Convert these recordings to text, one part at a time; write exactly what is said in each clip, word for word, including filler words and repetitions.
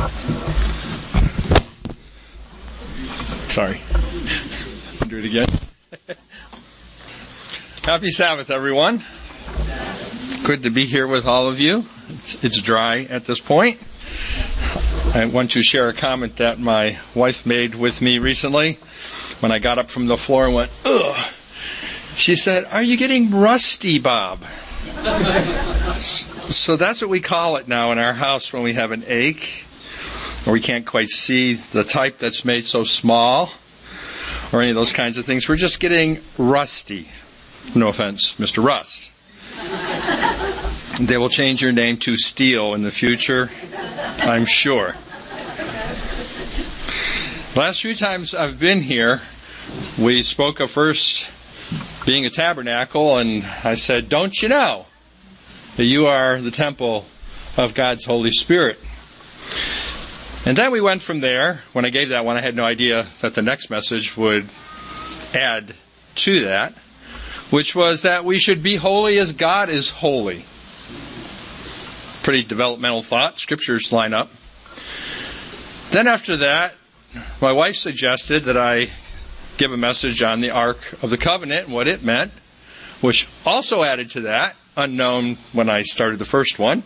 Sorry. Do it again. Happy Sabbath, everyone. Good to be here with all of you. It's, it's dry at this point. I want to share a comment that my wife made with me recently when I got up from the floor and went, ugh. She said, "Are you getting rusty, Bob?" So that's what we call it now in our house when we have an ache, or we can't quite see the type that's made so small, or any of those kinds of things. We're just getting rusty. No offense, Mister Rust. They will change your name to Steel in the future, I'm sure. Last few times I've been here, we spoke of first being a tabernacle, and I said, don't you know that you are the temple of God's Holy Spirit? And then we went from there. When I gave that one, I had no idea that the next message would add to that, which was that we should be holy as God is holy. Pretty developmental thought. Scriptures line up. Then after that, my wife suggested that I give a message on the Ark of the Covenant and what it meant, which also added to that, unknown when I started the first one.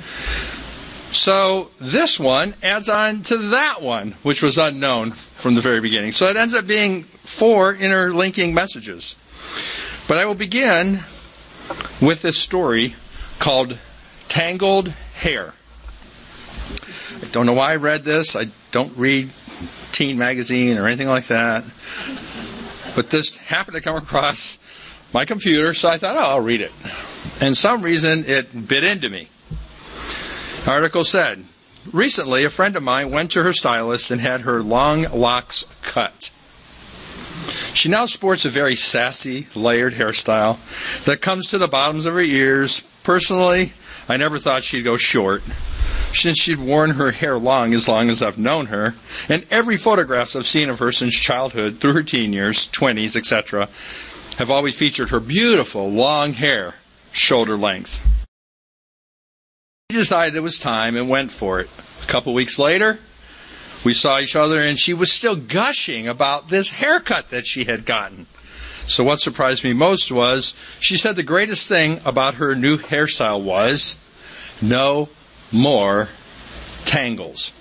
So this one adds on to that one, which was unknown from the very beginning. So it ends up being four interlinking messages. But I will begin with this story called Tangled Hair. I don't know why I read this. I don't read Teen Magazine or anything like that. But this happened to come across my computer, so I thought, oh, I'll read it. And some reason it bit into me. The article said, recently a friend of mine went to her stylist and had her long locks cut. She now sports a very sassy, layered hairstyle that comes to the bottoms of her ears. Personally, I never thought she'd go short, since she'd worn her hair long as long as I've known her, and every photograph I've seen of her since childhood through her teen years, twenties, et cetera, have always featured her beautiful long hair, shoulder length. She decided it was time and went for it. A couple weeks later, we saw each other, and she was still gushing about this haircut that she had gotten. So what surprised me most was, she said the greatest thing about her new hairstyle was no more tangles.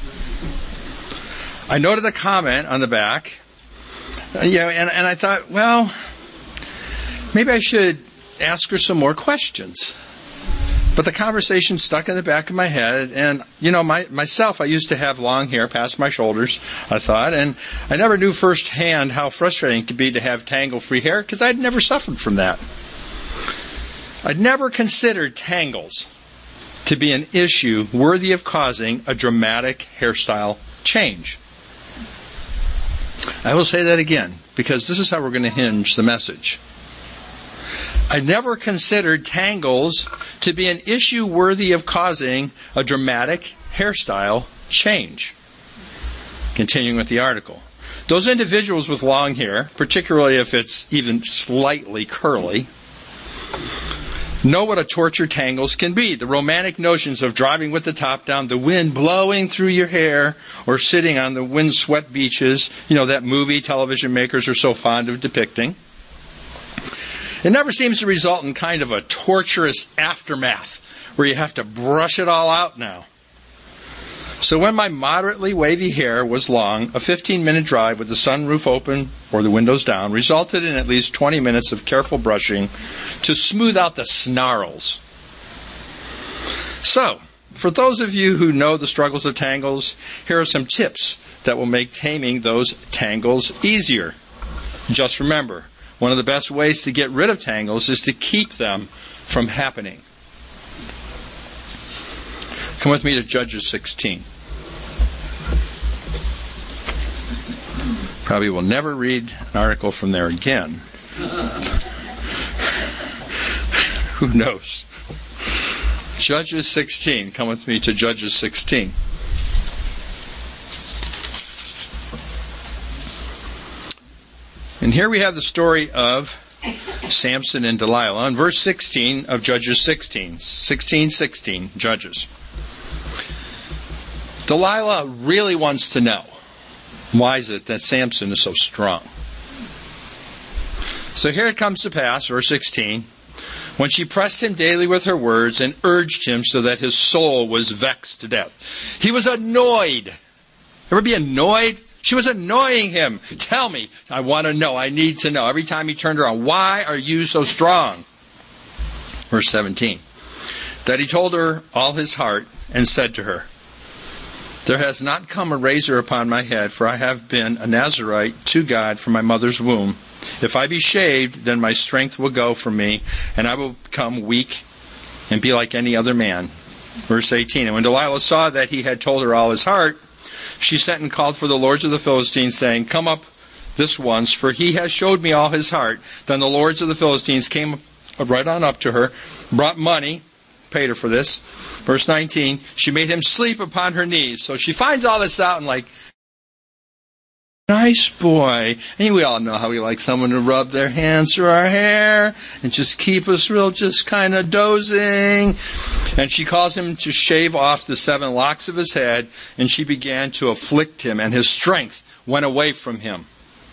I noted the comment on the back, you know, and, and I thought, well, maybe I should ask her some more questions. But the conversation stuck in the back of my head, and, you know, my, myself, I used to have long hair past my shoulders, I thought, and I never knew firsthand how frustrating it could be to have tangle-free hair, because I'd never suffered from that. I'd never considered tangles to be an issue worthy of causing a dramatic hairstyle change. I will say that again, because this is how we're going to hinge the message. I never considered tangles to be an issue worthy of causing a dramatic hairstyle change. Continuing with the article. Those individuals with long hair, particularly if it's even slightly curly, know what a torture tangles can be. The romantic notions of driving with the top down, the wind blowing through your hair, or sitting on the windswept beaches, you know, that movie television makers are so fond of depicting. It never seems to result in kind of a torturous aftermath where you have to brush it all out now. So when my moderately wavy hair was long, a fifteen-minute drive with the sunroof open or the windows down resulted in at least twenty minutes of careful brushing to smooth out the snarls. So, for those of you who know the struggles of tangles, here are some tips that will make taming those tangles easier. Just remember, one of the best ways to get rid of tangles is to keep them from happening. Come with me to Judges sixteen. Probably will never read an article from there again. Who knows? Judges sixteen. Come with me to Judges sixteen. And here we have the story of Samson and Delilah in verse sixteen of Judges sixteen. sixteen sixteen, Judges. Delilah really wants to know, why is it that Samson is so strong? So here it comes to pass, verse sixteen, when she pressed him daily with her words and urged him so that his soul was vexed to death. He was annoyed. Ever be annoyed? She was annoying him. Tell me. I want to know. I need to know. Every time he turned around, why are you so strong? Verse seventeen. That he told her all his heart and said to her, there has not come a razor upon my head, for I have been a Nazirite to God from my mother's womb. If I be shaved, then my strength will go from me, and I will become weak and be like any other man. Verse eighteen. And when Delilah saw that he had told her all his heart, she sent and called for the lords of the Philistines, saying, come up this once, for he has showed me all his heart. Then the lords of the Philistines came right on up to her, brought money, paid her for this. Verse nineteen, she made him sleep upon her knees. So she finds all this out and like, nice boy. And we all know how we like someone to rub their hands through our hair and just keep us real, just kind of dozing. And she calls him to shave off the seven locks of his head, and she began to afflict him, and his strength went away from him.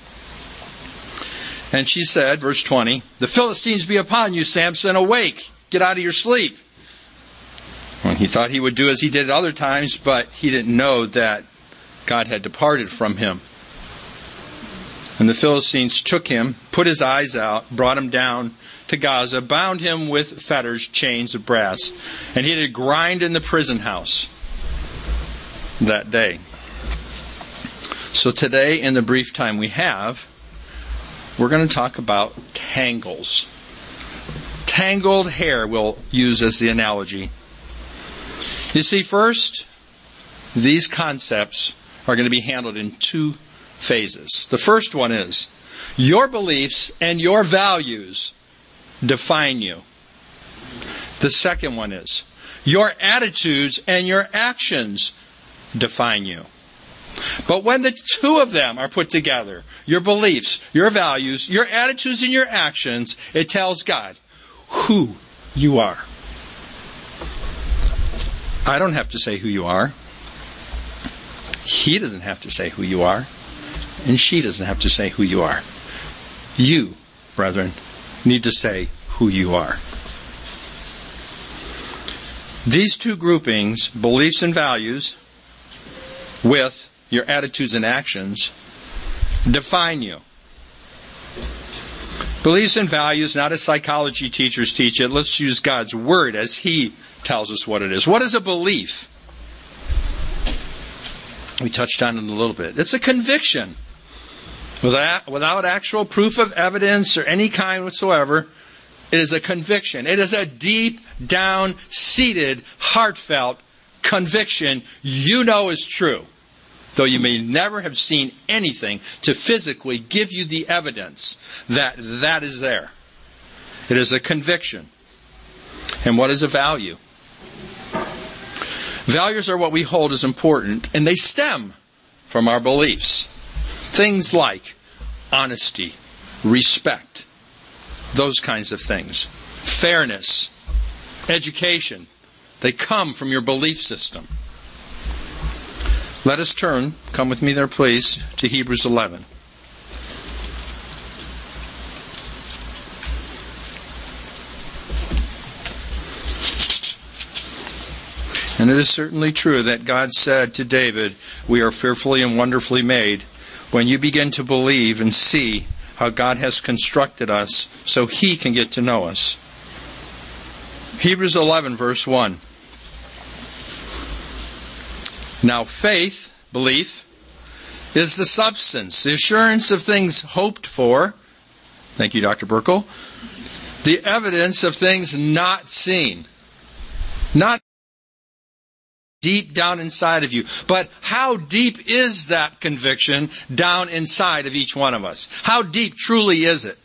And she said, verse twenty, the Philistines be upon you, Samson, awake, get out of your sleep. Well, he thought he would do as he did at other times, but he didn't know that God had departed from him. And the Philistines took him, put his eyes out, brought him down to Gaza, bound him with fetters, chains of brass, and he did grind in the prison house that day. So today, in the brief time we have, we're going to talk about tangles. Tangled hair we'll use as the analogy. You see, first, these concepts are going to be handled in two phases. The first one is, your beliefs and your values define you. The second one is, your attitudes and your actions define you. But when the two of them are put together, your beliefs, your values, your attitudes and your actions, it tells God who you are. I don't have to say who you are. He doesn't have to say who you are. And she doesn't have to say who you are. You, brethren, need to say who you are. These two groupings, beliefs and values, with your attitudes and actions, define you. Beliefs and values, not as psychology teachers teach it. Let's use God's Word as He tells us what it is. What is a belief? We touched on it a little bit. It's a conviction. Without, without actual proof of evidence or any kind whatsoever, it is a conviction. It is a deep down, seated, heartfelt conviction you know is true, though you may never have seen anything to physically give you the evidence that that is there. It is a conviction. And what is a value? Values are what we hold as important, and they stem from our beliefs. Things like honesty, respect, those kinds of things. Fairness, education, they come from your belief system. Let us turn, come with me there please, to Hebrews eleven. And it is certainly true that God said to David, we are fearfully and wonderfully made. When you begin to believe and see how God has constructed us so He can get to know us. Hebrews eleven, verse one. Now faith, belief, is the substance, the assurance of things hoped for. Thank you, Doctor Burkle. The evidence of things not seen. Not deep down inside of you. But how deep is that conviction down inside of each one of us? How deep truly is it?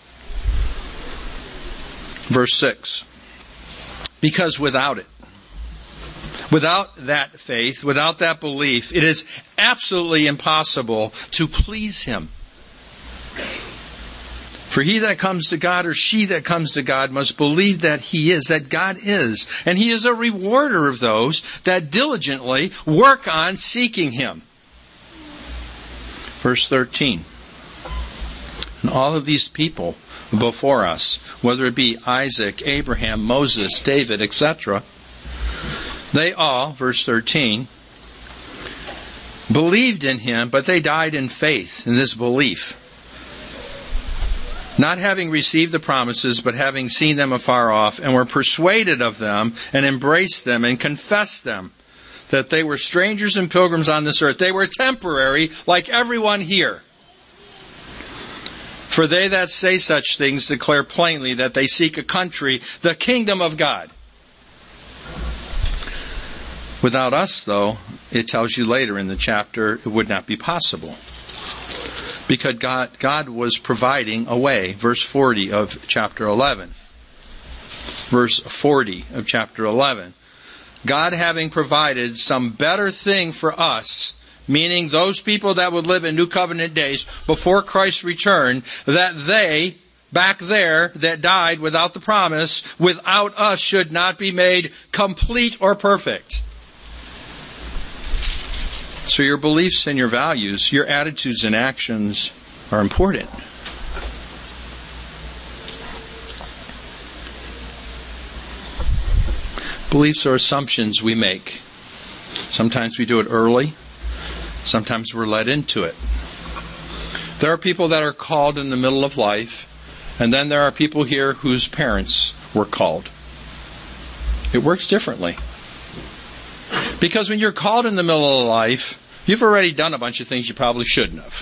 Verse six. Because without it, without that faith, without that belief, it is absolutely impossible to please Him. For he that comes to God, or she that comes to God, must believe that he is, that God is. And he is a rewarder of those that diligently work on seeking him. Verse thirteen. And all of these people before us, whether it be Isaac, Abraham, Moses, David, et cetera, they all, verse thirteen, believed in him, but they died in faith, in this belief. Not having received the promises, but having seen them afar off, and were persuaded of them, and embraced them, and confessed them, that they were strangers and pilgrims on this earth. They were temporary, like everyone here. For they that say such things declare plainly that they seek a country, the kingdom of God. Without us, though, it tells you later in the chapter, it would not be possible. Because God, God was providing a way. Verse forty of chapter eleven. Verse forty of chapter eleven. God having provided some better thing for us, meaning those people that would live in New Covenant days before Christ's return, that they, back there, that died without the promise, without us should not be made complete or perfect. So your beliefs and your values, your attitudes and actions are important. Beliefs are assumptions we make. Sometimes we do it early. Sometimes we're led into it. There are people that are called in the middle of life, and then there are people here whose parents were called. It works differently. Because when you're called in the middle of life, you've already done a bunch of things you probably shouldn't have.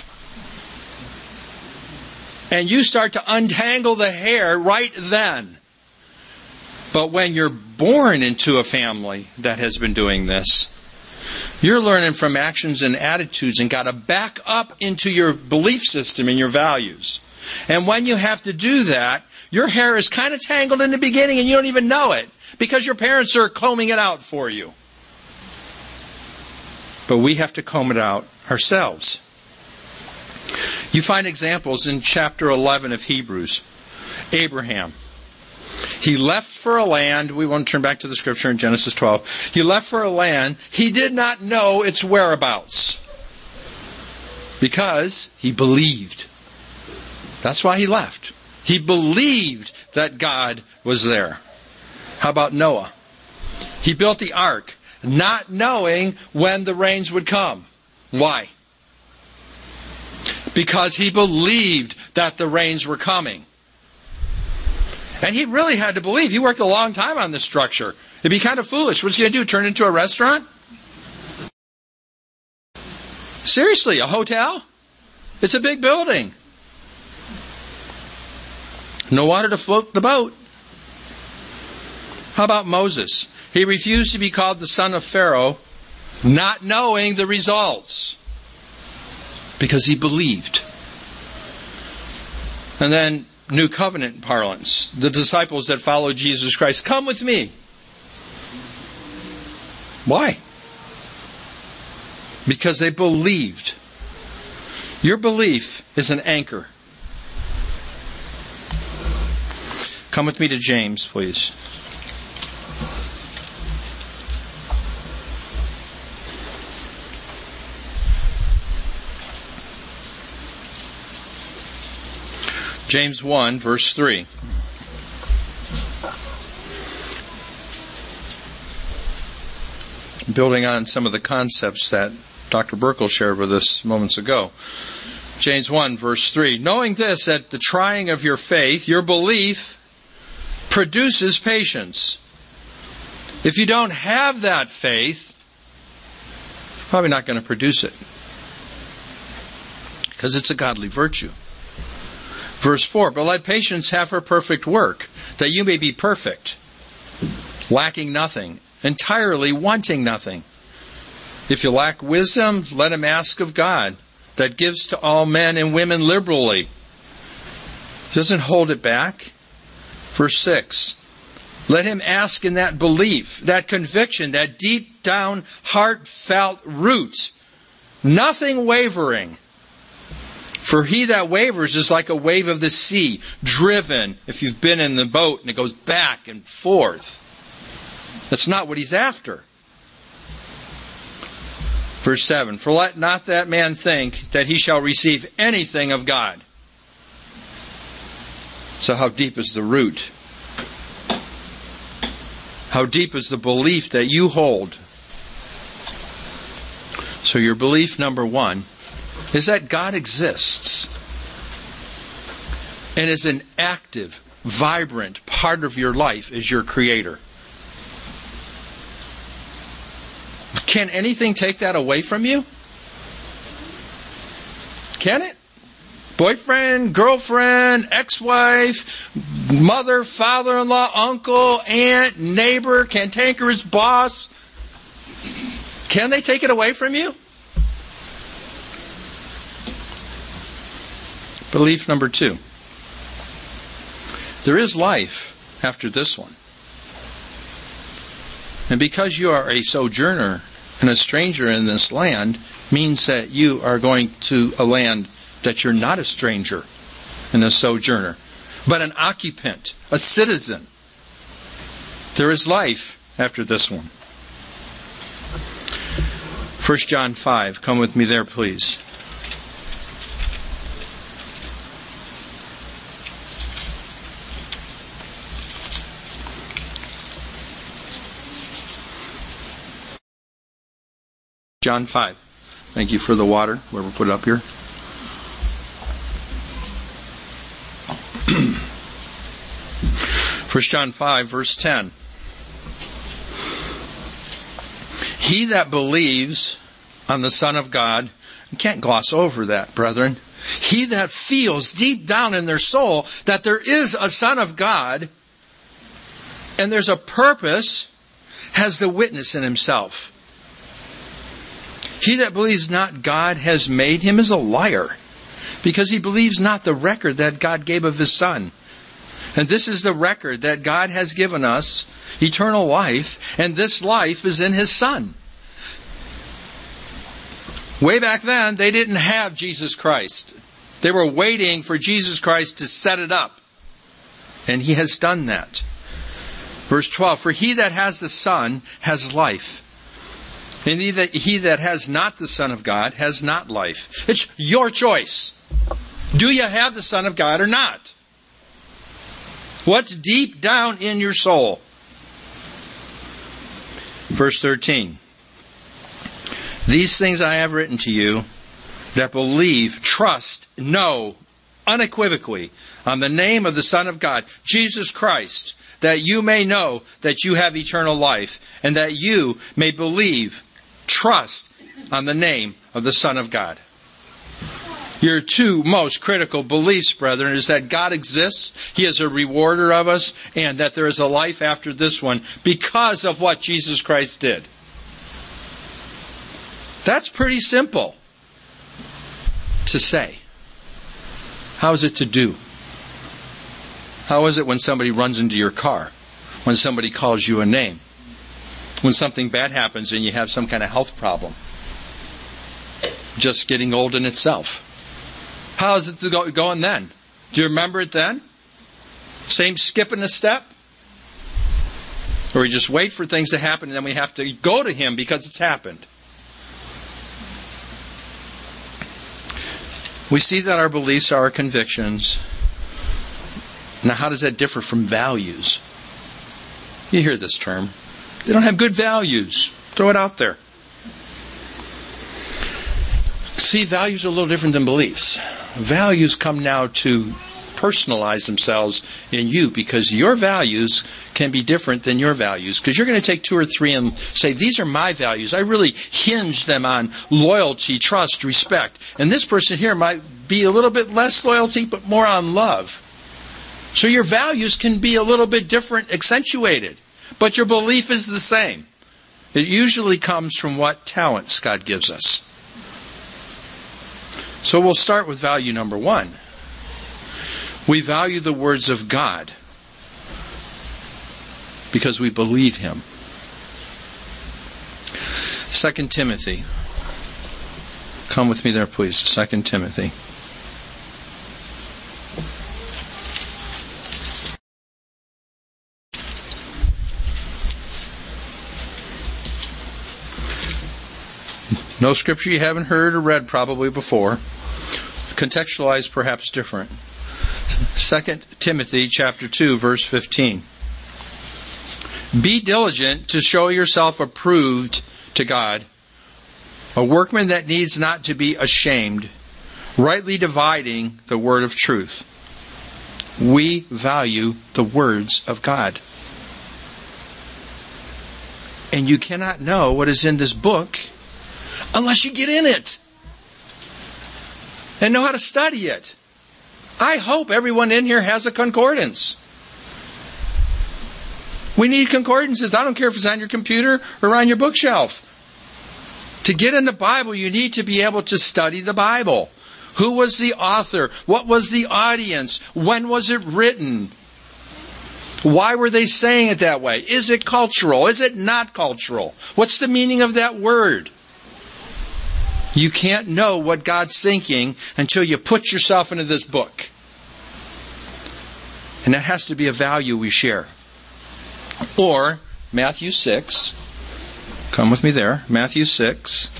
And you start to untangle the hair right then. But when you're born into a family that has been doing this, you're learning from actions and attitudes and got to back up into your belief system and your values. And when you have to do that, your hair is kind of tangled in the beginning and you don't even know it because your parents are combing it out for you. But we have to comb it out ourselves. You find examples in chapter eleven of Hebrews. Abraham. He left for a land, we want to turn back to the scripture in Genesis twelve. He left for a land, he did not know its whereabouts. Because he believed. That's why he left. He believed that God was there. How about Noah? He built the ark, not knowing when the rains would come. Why? Because he believed that the rains were coming. And he really had to believe. He worked a long time on this structure. It'd be kind of foolish. What's he going to do? Turn it into a restaurant? Seriously, a hotel? It's a big building. No water to float the boat. How about Moses? He refused to be called the son of Pharaoh, not knowing the results. Because he believed. And then, New Covenant parlance. The disciples that followed Jesus Christ. Come with me. Why? Because they believed. Your belief is an anchor. Come with me to James, please. James one, verse three. Building on some of the concepts that Doctor Burkle shared with us moments ago. James one, verse three. Knowing this, that the trying of your faith, your belief, produces patience. If you don't have that faith, you're probably not going to produce it. Because it's a godly virtue. Verse four, but let patience have her perfect work, that you may be perfect, lacking nothing, entirely wanting nothing. If you lack wisdom, let him ask of God, that gives to all men and women liberally. Doesn't hold it back. Verse six, let him ask in that belief, that conviction, that deep down, heartfelt root, nothing wavering. For he that wavers is like a wave of the sea, driven, if you've been in the boat, and it goes back and forth. That's not what he's after. Verse seven, for let not that man think that he shall receive anything of God. So how deep is the root? How deep is the belief that you hold? So your belief number one is that God exists and is an active, vibrant part of your life as your Creator. Can anything take that away from you? Can it? Boyfriend, girlfriend, ex-wife, mother, father-in-law, uncle, aunt, neighbor, cantankerous boss. Can they take it away from you? Belief number two. There is life after this one. And because you are a sojourner and a stranger in this land, means that you are going to a land that you're not a stranger and a sojourner, but an occupant, a citizen. There is life after this one. First John five. Come with me there, please. John five. Thank you for the water. Whoever put it up here. First John five, verse ten. He that believes on the Son of God, you can't gloss over that, brethren. He that feels deep down in their soul that there is a Son of God and there's a purpose, has the witness in himself. He that believes not God has made him is a liar, because he believes not the record that God gave of his Son. And this is the record that God has given us, eternal life, and this life is in his Son. Way back then, they didn't have Jesus Christ. They were waiting for Jesus Christ to set it up. And he has done that. Verse twelve, for he that has the Son has life. And he that, he that has not the Son of God has not life. It's your choice. Do you have the Son of God or not? What's deep down in your soul? Verse thirteen. These things I have written to you that believe, trust, know unequivocally on the name of the Son of God, Jesus Christ, that you may know that you have eternal life, and that you may believe, trust on the name of the Son of God. Your two most critical beliefs, brethren, is that God exists, He is a rewarder of us, and that there is a life after this one because of what Jesus Christ did. That's pretty simple to say. How is it to do? How is it when somebody runs into your car? When somebody calls you a name? When something bad happens and you have some kind of health problem? Just getting old in itself. How is it go- going then? Do you remember it then? Same skipping a step? Or we just wait for things to happen and then we have to go to Him because it's happened? We see that our beliefs are our convictions. Now, how does that differ from values? You hear this term. They don't have good values. Throw it out there. See, values are a little different than beliefs. Values come now to personalize themselves in you because your values can be different than your values. Because you're going to take two or three and say, these are my values. I really hinge them on loyalty, trust, respect. And this person here might be a little bit less loyalty, but more on love. So your values can be a little bit different, accentuated. But your belief is the same. It usually comes from what talents God gives us. So we'll start with value number one. We value the words of God because we believe Him. Second Timothy. Come with me there, please. Second Timothy. No scripture you haven't heard or read probably before. Contextualized perhaps different. Second Timothy chapter two, verse fifteen. Be diligent to show yourself approved to God, a workman that needs not to be ashamed, rightly dividing the word of truth. We value the words of God. And you cannot know what is in this book unless you get in it and know how to study it. I hope everyone in here has a concordance. We need concordances. I don't care if it's on your computer or on your bookshelf. To get in the Bible, you need to be able to study the Bible. Who was the author? What was the audience? When was it written? Why were they saying it that way? Is it cultural? Is it not cultural? What's the meaning of that word? You can't know what God's thinking until you put yourself into this book. And that has to be a value we share. Or Matthew six. Come with me there. Matthew six.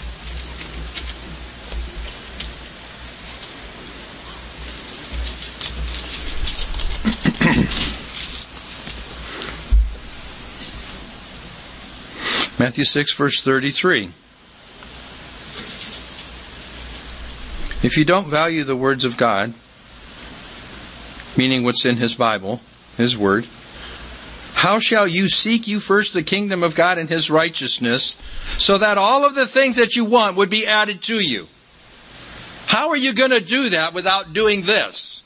Matthew six, verse thirty-three. If you don't value the words of God, meaning what's in His Bible, His Word, how shall you seek you first the kingdom of God and His righteousness, so that all of the things that you want would be added to you? How are you going to do that without doing this?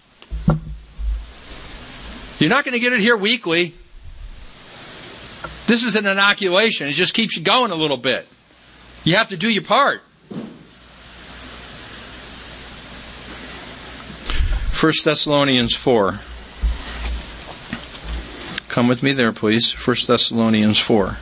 You're not going to get it here weekly. This is an inoculation. It just keeps you going a little bit. You have to do your part. First Thessalonians four. Come with me there, please. First Thessalonians four.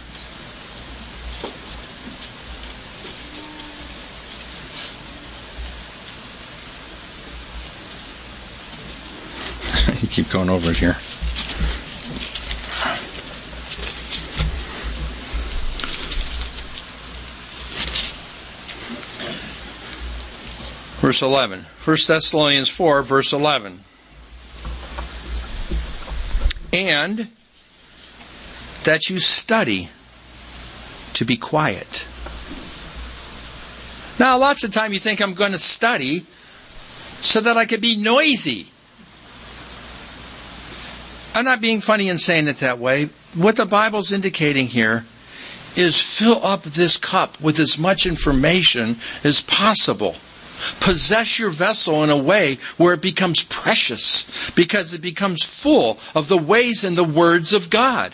You keep going over it here. Verse eleven. First Thessalonians four, verse eleven. And that you study to be quiet. Now, lots of time you think I'm going to study so that I could be noisy. I'm not being funny in saying it that way. What the Bible's indicating here is fill up this cup with as much information as possible. Possess your vessel in a way where it becomes precious, because it becomes full of the ways and the words of God.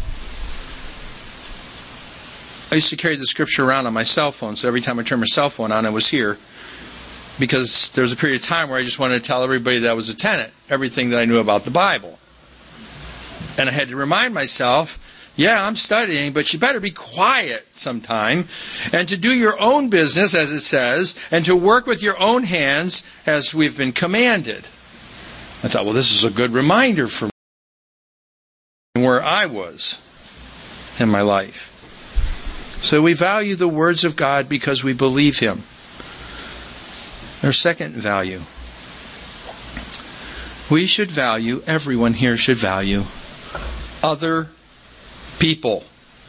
I used to carry the scripture around on my cell phone, so every time I turned my cell phone on, I was here. Because there was a period of time where I just wanted to tell everybody that I was a tenant, everything that I knew about the Bible. And I had to remind myself, yeah, I'm studying, but you better be quiet sometime, and to do your own business, as it says, and to work with your own hands, as we've been commanded. I thought, well, this is a good reminder for me where I was in my life. So we value the words of God because we believe Him. Our second value. We should value, everyone here should value, other people.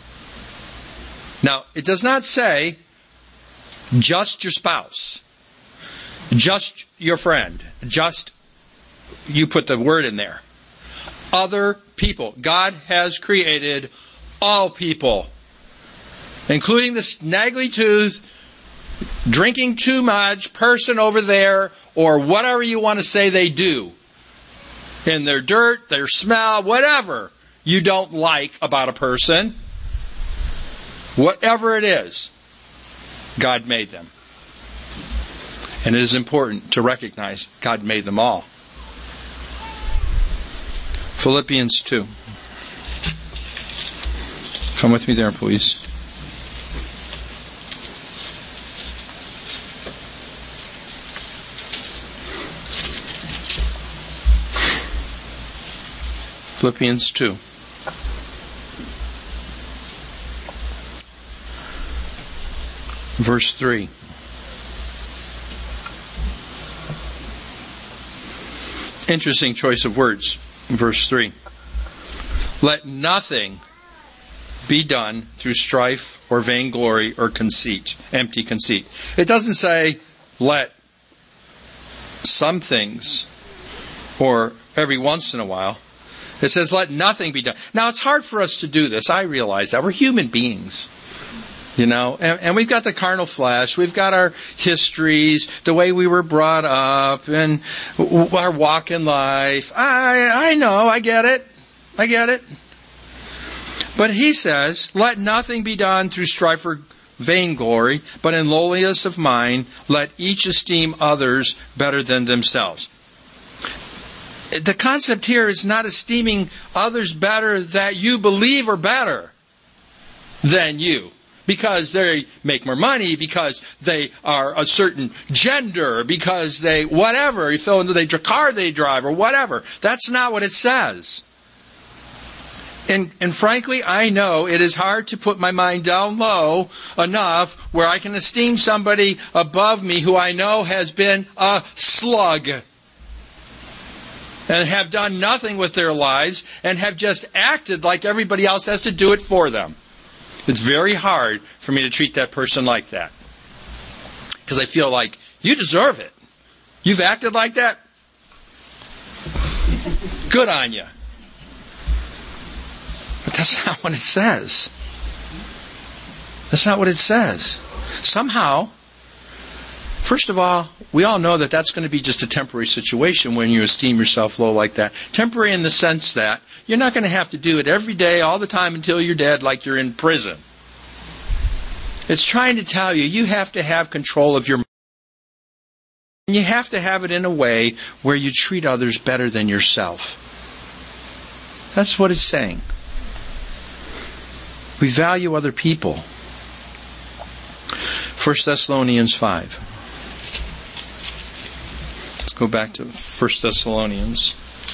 Now, it does not say just your spouse, just your friend, just, you put the word in there. Other people. God has created all people, including the snaggly tooth, drinking too much person over there, or whatever you want to say they do. In their dirt, their smell, whatever you don't like about a person, whatever it is, God made them. And it is important to recognize God made them all. Philippians two. Come with me there, please. Philippians two. Verse three. Interesting choice of words. Verse three. Let nothing be done through strife or vainglory or conceit, empty conceit. It doesn't say let some things or every once in a while. It says let nothing be done. Now it's hard for us to do this. I realize that. We're human beings. You know, and, and we've got the carnal flesh, we've got our histories, the way we were brought up, and our walk in life. I, I know, I get it. I get it. But he says, let nothing be done through strife or vainglory, but in lowliness of mind, let each esteem others better than themselves. The concept here is not esteeming others better that you believe are better than you. Because they make more money, because they are a certain gender, because they whatever, you fill into the car they drive or whatever. That's not what it says. And, and frankly, I know it is hard to put my mind down low enough where I can esteem somebody above me who I know has been a slug and have done nothing with their lives and have just acted like everybody else has to do it for them. It's very hard for me to treat that person like that. Because I feel like, you deserve it. You've acted like that? Good on you. But that's not what it says. That's not what it says. Somehow, first of all, we all know that that's going to be just a temporary situation when you esteem yourself low like that. Temporary in the sense that you're not going to have to do it every day, all the time until you're dead like you're in prison. It's trying to tell you, you have to have control of your mind. And you have to have it in a way where you treat others better than yourself. That's what it's saying. We value other people. First Thessalonians five. Let's go back to First Thessalonians.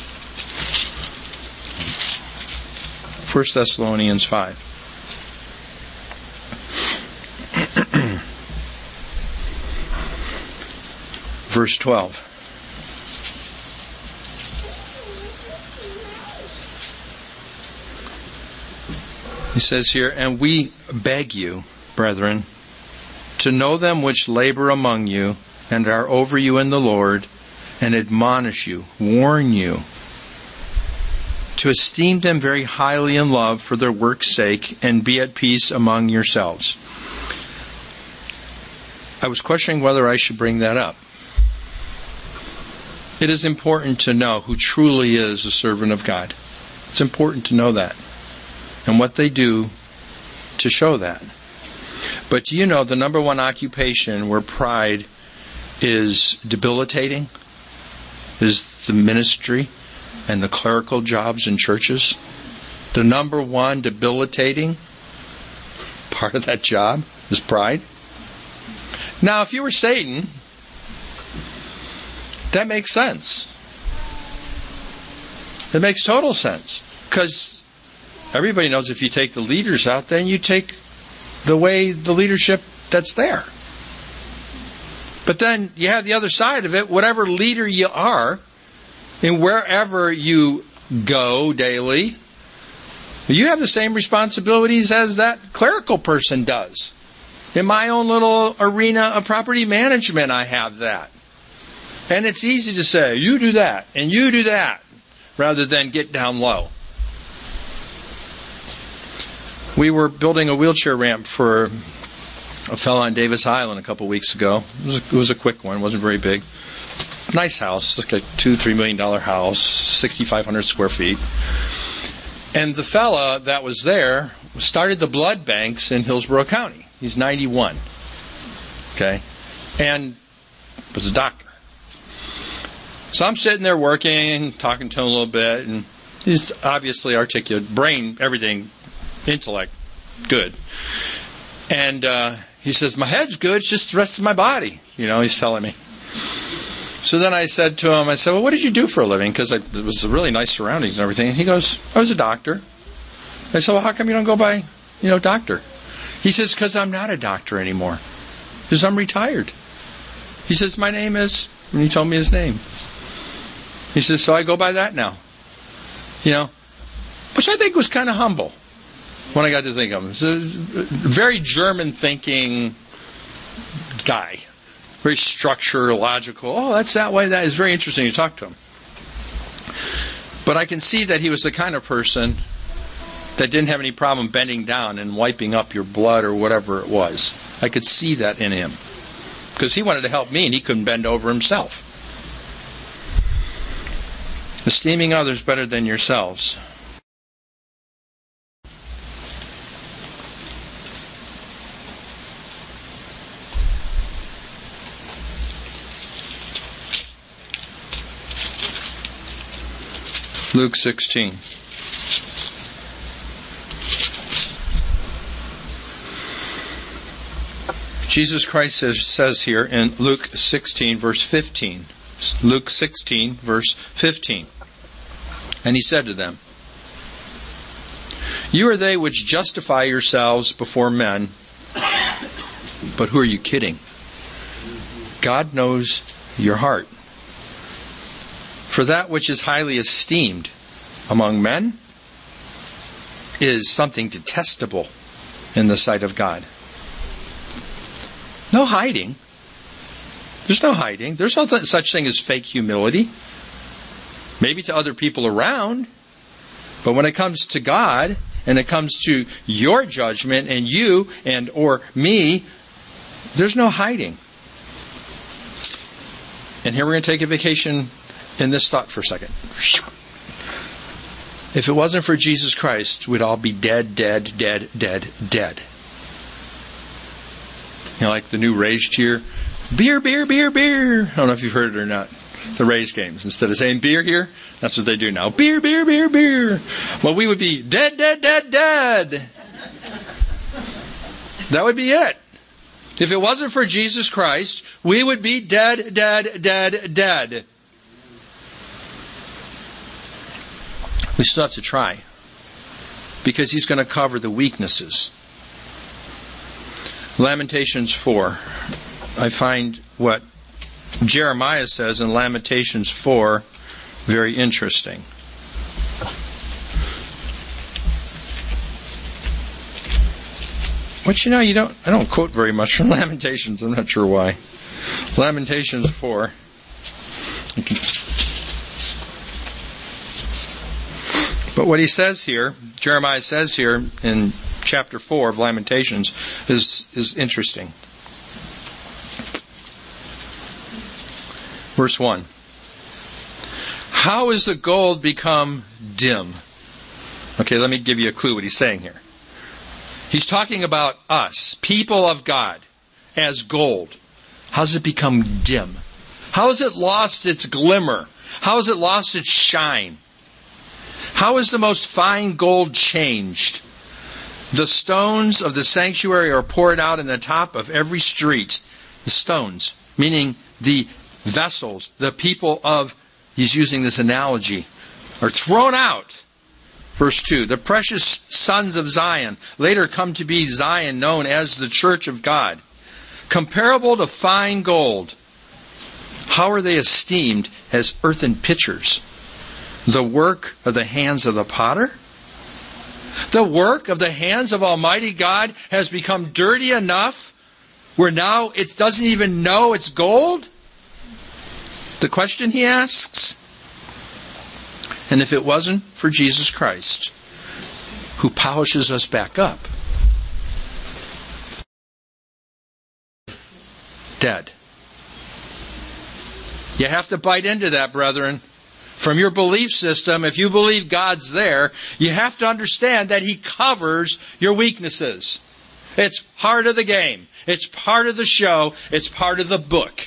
First Thessalonians five. Verse twelve. He says here, and we beg you, brethren, to know them which labor among you and are over you in the Lord, and admonish you, warn you, to esteem them very highly in love for their work's sake, and be at peace among yourselves. I was questioning whether I should bring that up. It is important to know who truly is a servant of God. It's important to know that. And what they do to show that. But do you know the number one occupation where pride is debilitating is the ministry and the clerical jobs in churches? The number one debilitating part of that job is pride. Now, if you were Satan, that makes sense. It makes total sense. Because everybody knows if you take the leaders out, then you take the way the leadership that's there. But then you have the other side of it. Whatever leader you are, and wherever you go daily, you have the same responsibilities as that clerical person does. In my own little arena of property management, I have that. And it's easy to say, you do that, and you do that, rather than get down low. We were building a wheelchair ramp for a fellow on Davis Island a couple weeks ago. It was a, it was a quick one, it wasn't very big. Nice house, like a two, three million dollar house, sixty-five hundred square feet. And the fella that was there started the blood banks in Hillsborough County. He's ninety-one. Okay? And was a doctor. So I'm sitting there working, talking to him a little bit, and he's obviously articulate, brain, everything, intellect, good. And uh, he says, my head's good, it's just the rest of my body. You know, he's telling me. So then I said to him, I said, well, what did you do for a living? Because it was really nice surroundings and everything. And he goes, I was a doctor. I said, well, how come you don't go by, you know, doctor? He says, because I'm not a doctor anymore. He says, I'm retired. He says, my name is, and he told me his name. He says, so I go by that now. You know, which I think was kind of humble when I got to think of him. He's a very German thinking guy. Very structured, logical. Oh, that's that way. That is very interesting to talk to him. But I can see that he was the kind of person that didn't have any problem bending down and wiping up your blood or whatever it was. I could see that in him. Because he wanted to help me and he couldn't bend over himself. Esteeming others better than yourselves. Luke sixteen. Jesus Christ says, says here in Luke sixteen, verse fifteen. Luke sixteen, verse fifteen. And he said to them, you are they which justify yourselves before men, but who are you kidding? God knows your heart. For that which is highly esteemed among men is something detestable in the sight of God. No hiding. There's no hiding. There's no th- such thing as fake humility. Maybe to other people around. But when it comes to God, and it comes to your judgment, and you, and or me, there's no hiding. And here we're going to take a vacation in this thought for a second. If it wasn't for Jesus Christ, we'd all be dead, dead, dead, dead, dead. You know, like the new Rays cheer. Beer, beer, beer, beer. I don't know if you've heard it or not. The Rays games. Instead of saying beer here, that's what they do now. Beer, beer, beer, beer. Well, we would be dead, dead, dead, dead. That would be it. If it wasn't for Jesus Christ, we would be dead, dead, dead, dead. We still have to try. Because He's going to cover the weaknesses. Lamentations four. I find what Jeremiah says in Lamentations four very interesting. Which, you know, you don't I don't quote very much from Lamentations. I'm not sure why. Lamentations four. But what he says here, Jeremiah says here in chapter four of Lamentations, is, is interesting. Verse one. How is the gold become dim? Okay, let me give you a clue what he's saying here. He's talking about us, people of God, as gold. How does it become dim? How has it lost its glimmer? How has it lost its shine? How is the most fine gold changed? The stones of the sanctuary are poured out in the top of every street. The stones, meaning the vessels, the people of, he's using this analogy, are thrown out. Verse two, the precious sons of Zion, later come to be Zion, known as the church of God, comparable to fine gold. How are they esteemed as earthen pitchers? The work of the hands of the potter? The work of the hands of Almighty God has become dirty enough where now it doesn't even know it's gold? The question he asks. And if it wasn't for Jesus Christ, who polishes us back up, dead. You have to bite into that, brethren. From your belief system, if you believe God's there, you have to understand that He covers your weaknesses. It's part of the game. It's part of the show. It's part of the book.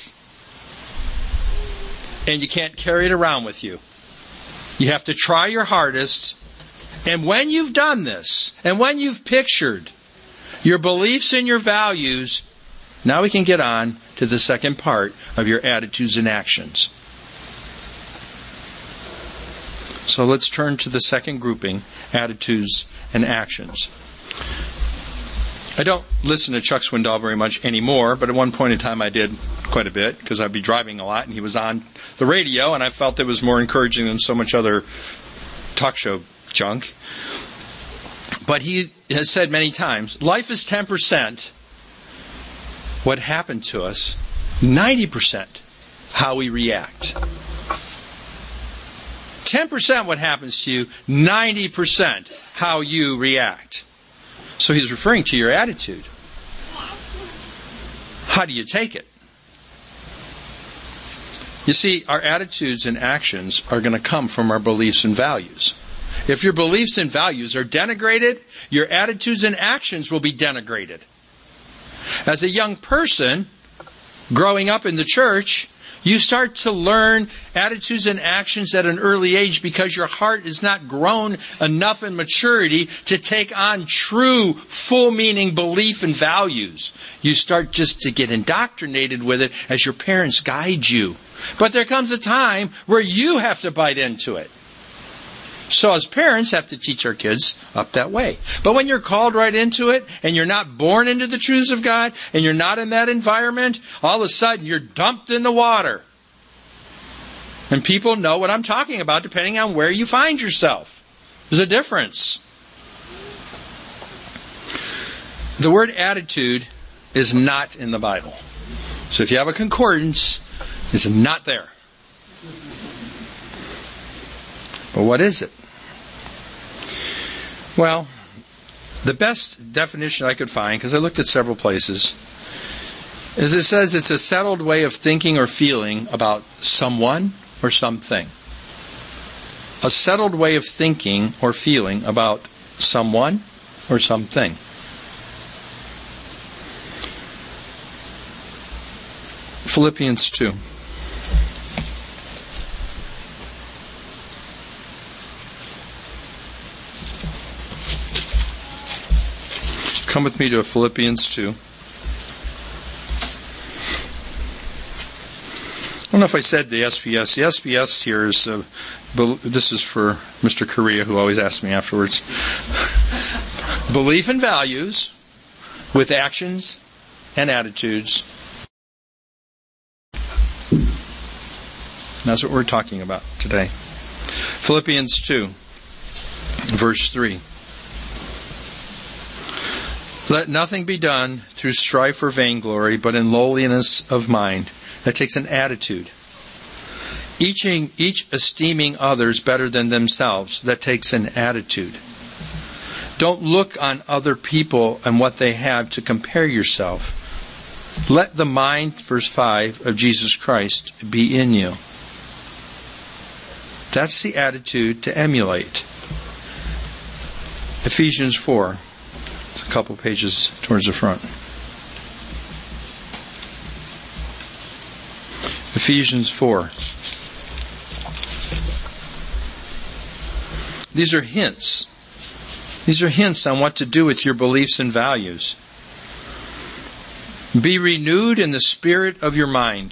And you can't carry it around with you. You have to try your hardest. And when you've done this, and when you've pictured your beliefs and your values, now we can get on to the second part of your attitudes and actions. So let's turn to the second grouping, attitudes and actions. I don't listen to Chuck Swindoll very much anymore, but at one point in time I did quite a bit because I'd be driving a lot and he was on the radio and I felt it was more encouraging than so much other talk show junk. But he has said many times, life is ten percent what happened to us, ninety percent how we react. ten percent what happens to you, ninety percent how you react. So he's referring to your attitude. How do you take it? You see, our attitudes and actions are going to come from our beliefs and values. If your beliefs and values are denigrated, your attitudes and actions will be denigrated. As a young person, growing up in the church, you start to learn attitudes and actions at an early age because your heart is not grown enough in maturity to take on true, full-meaning belief and values. You start just to get indoctrinated with it as your parents guide you. But there comes a time where you have to bite into it. So as parents have to teach our kids up that way. But when you're called right into it and you're not born into the truths of God and you're not in that environment, all of a sudden you're dumped in the water. And people know what I'm talking about depending on where you find yourself. There's a difference. The word attitude is not in the Bible. So if you have a concordance, it's not there. But what is it? Well, the best definition I could find, because I looked at several places, is it says it's a settled way of thinking or feeling about someone or something. A settled way of thinking or feeling about someone or something. Philippians two. Come with me to Philippians two. I don't know if I said the S P S. The S P S here is, uh, this is for Mister Correa, who always asks me afterwards. Belief and values with actions and attitudes. That's what we're talking about today. Philippians two, verse three. Let nothing be done through strife or vainglory, but in lowliness of mind. That takes an attitude. Each, each esteeming others better than themselves. That takes an attitude. Don't look on other people and what they have to compare yourself. Let the mind, verse five, of Jesus Christ be in you. That's the attitude to emulate. Ephesians four. A couple pages towards the front. Ephesians four. These are hints. These are hints on what to do with your beliefs and values. Be renewed in the spirit of your mind.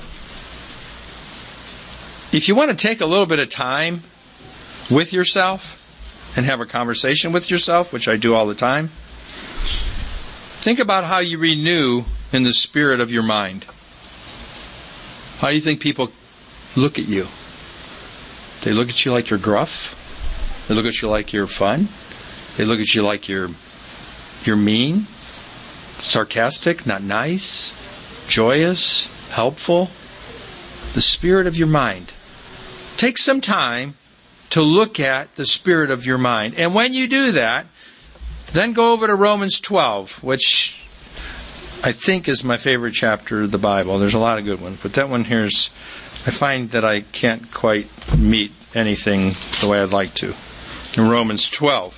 If you want to take a little bit of time with yourself and have a conversation with yourself, which I do all the time, think about how you renew in the spirit of your mind. How do you think people look at you? They look at you like you're gruff. They look at you like you're fun. They look at you like you're you're mean, sarcastic, not nice, joyous, helpful. The spirit of your mind. Take some time to look at the spirit of your mind. And when you do that, then go over to Romans twelve, which I think is my favorite chapter of the Bible. There's a lot of good ones, but that one here is, I find that I can't quite meet anything the way I'd like to. In Romans twelve.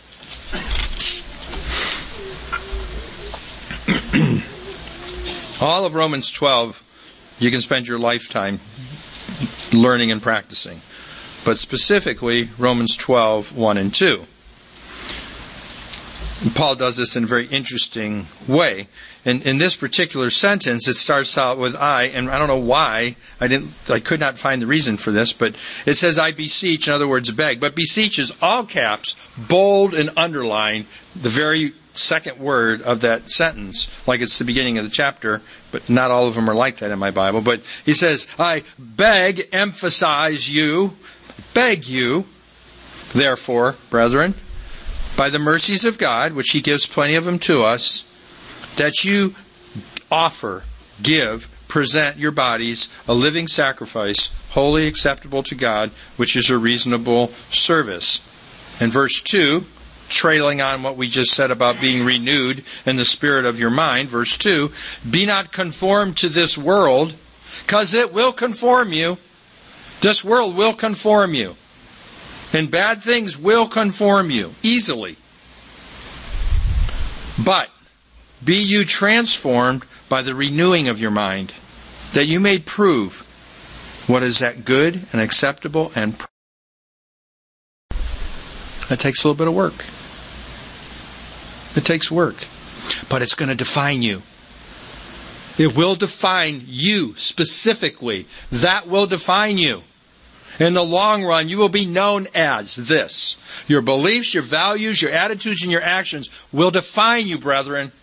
All of Romans twelve, you can spend your lifetime learning and practicing. But specifically, Romans twelve, one and two. And Paul does this in a very interesting way. In, in this particular sentence, it starts out with I, and I don't know why, I didn't, I could not find the reason for this, but it says I beseech, in other words, beg. But beseech is all caps, bold and underlined, the very second word of that sentence, like it's the beginning of the chapter, but not all of them are like that in my Bible. But he says, I beg, emphasize you, beg you, therefore, brethren, by the mercies of God, which he gives plenty of them to us, that you offer, give, present your bodies a living sacrifice, wholly acceptable to God, which is a reasonable service. In verse two, trailing on what we just said about being renewed in the spirit of your mind, verse two, be not conformed to this world, because it will conform you. This world will conform you. And bad things will conform you easily. But be you transformed by the renewing of your mind, that you may prove what is that good and acceptable and perfect. That takes a little bit of work. It takes work. But it's going to define you. It will define you specifically. That will define you. In the long run, you will be known as this. Your beliefs, your values, your attitudes, and your actions will define you, brethren.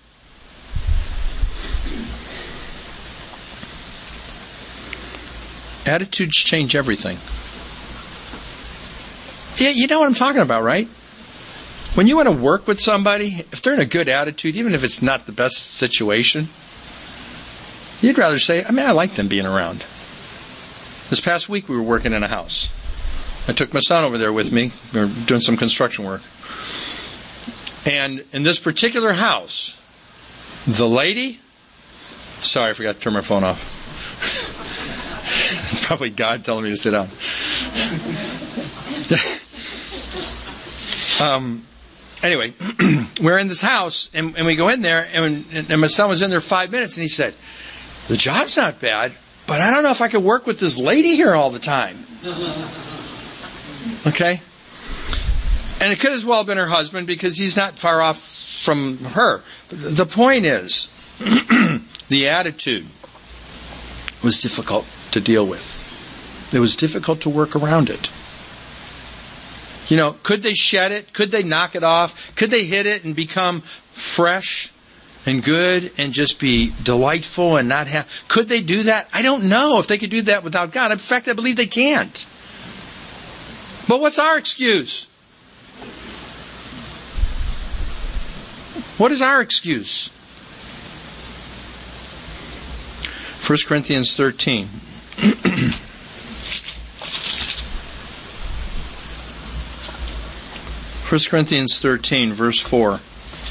Attitudes change everything. Yeah, you know what I'm talking about, right? When you want to work with somebody, if they're in a good attitude, even if it's not the best situation, you'd rather say, I mean, I like them being around. This past week we were working in a house. I took my son over there with me. We were doing some construction work. And in this particular house, the lady... Sorry, I forgot to turn my phone off. It's probably God telling me to sit down. um, anyway, we're in this house, and, and we go in there, and, and my son was in there five minutes, and he said, the job's not bad, but I don't know if I could work with this lady here all the time. Okay? And it could as well have been her husband, because he's not far off from her. But the point is, the attitude was difficult to deal with. It was difficult to work around it. You know, could they shed it? Could they knock it off? Could they hit it and become fresh and good and just be delightful and not have... Could they do that? I don't know if they could do that without God. In fact, I believe they can't. But what's our excuse? What is our excuse? First Corinthians thirteen. First Corinthians thirteen, verse four.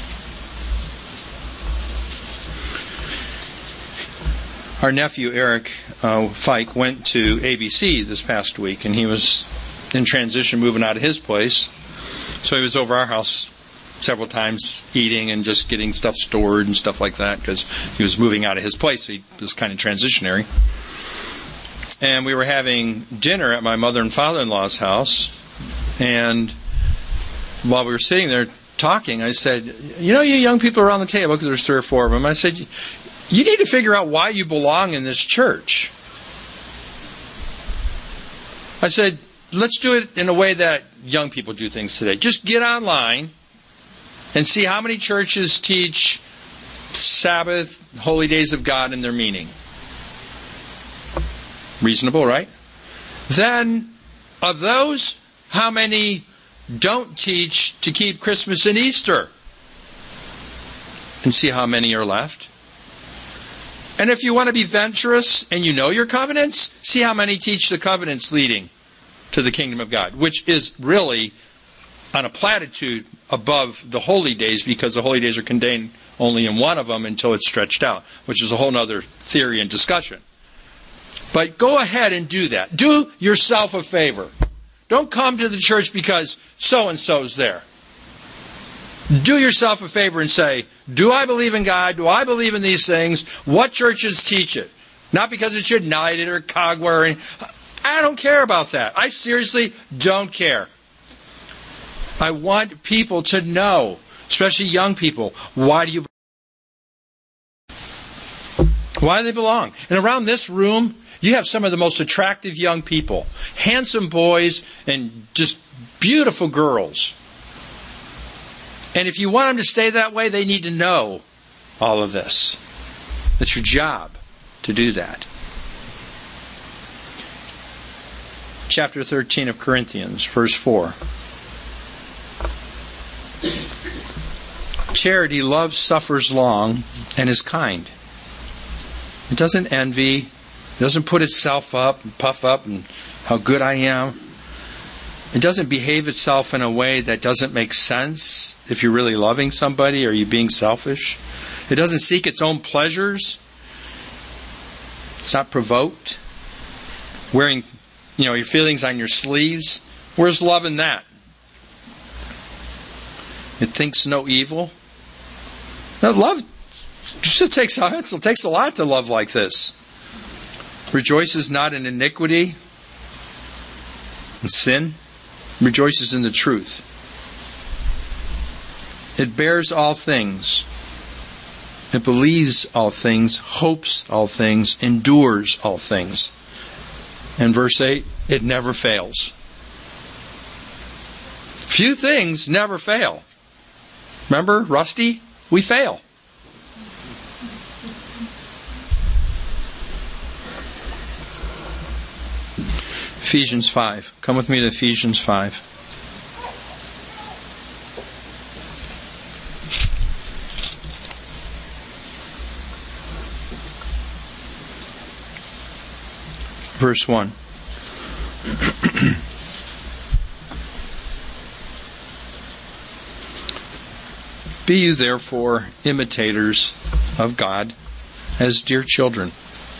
Our nephew, Eric uh, Fike, went to A B C this past week, and he was in transition moving out of his place. So he was over our house several times eating and just getting stuff stored and stuff like that, because he was moving out of his place. So he was kind of transitionary. And we were having dinner at my mother and father-in-law's house, and while we were sitting there talking, I said, you know, you young people around the table, because there's three or four of them, I said, you need to figure out why you belong in this church. I said, let's do it in a way that young people do things today. Just get online and see how many churches teach Sabbath, holy days of God, and their meaning. Reasonable, right? Then, of those, how many don't teach to keep Christmas and Easter? And see how many are left. And if you want to be venturous and you know your covenants, see how many teach the covenants leading to the kingdom of God, which is really on a platitude above the holy days, because the holy days are contained only in one of them until it's stretched out, which is a whole other theory and discussion. But go ahead and do that. Do yourself a favor. Don't come to the church because so-and-so's there. Do yourself a favor and say, do I believe in God? Do I believe in these things? What churches teach it? Not because it's United or Cogwa or any... I don't care about that. I seriously don't care. I want people to know, especially young people, why do you why do they belong? And around this room, you have some of the most attractive young people, handsome boys and just beautiful girls. And if you want them to stay that way, they need to know all of this. It's your job to do that. Chapter thirteen of Corinthians, verse four. Charity loves, suffers long, and is kind. It doesn't envy. It doesn't put itself up and puff up and how good I am. It doesn't behave itself in a way that doesn't make sense if you're really loving somebody or you're being selfish. It doesn't seek its own pleasures. It's not provoked. Wearing, you know, your feelings on your sleeves. Where's love in that? It thinks no evil. Now, love it takes, it takes a lot to love like this. Rejoices not in iniquity and sin. Rejoices in the truth. It bears all things. It believes all things, hopes all things, endures all things. And verse eight, it never fails. Few things never fail. Remember, Rusty? We fail. Ephesians five. Come with me to Ephesians five. Verse one. Be you therefore imitators of God as dear children,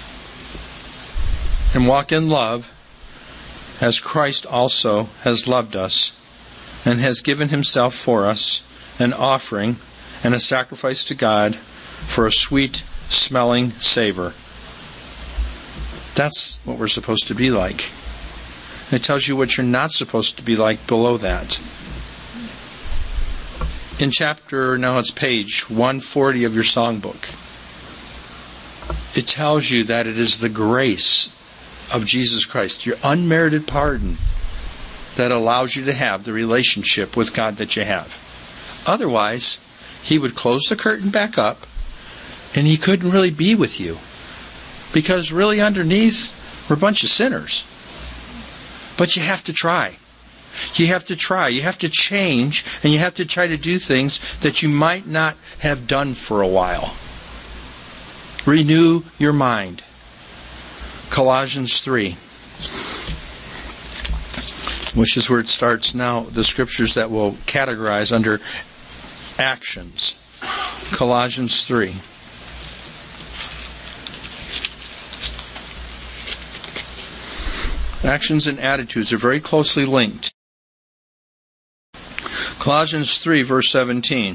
and walk in love as Christ also has loved us and has given himself for us, an offering and a sacrifice to God for a sweet smelling savor. That's what we're supposed to be like. It tells you what you're not supposed to be like below that. In chapter, now it's page one forty of your songbook, it tells you that it is the grace of Jesus Christ, your unmerited pardon, that allows you to have the relationship with God that you have. Otherwise, he would close the curtain back up and he couldn't really be with you. Because really underneath, we're a bunch of sinners. But you have to try. You have to try. You have to change, and you have to try to do things that you might not have done for a while. Renew your mind. Colossians three, which is where it starts now, the scriptures that will categorize under actions. Colossians three. Actions and attitudes are very closely linked. Colossians three, verse seventeen.